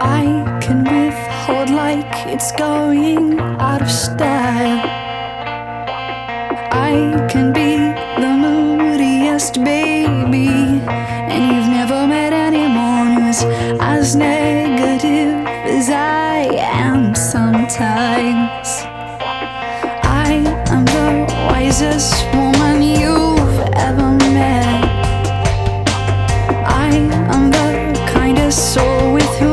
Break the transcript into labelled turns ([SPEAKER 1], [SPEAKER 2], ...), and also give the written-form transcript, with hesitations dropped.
[SPEAKER 1] I can withhold like it's going out of style. I can be the moodiest baby, and you've never met anyone who's as negative as I am sometimes. I am the wisest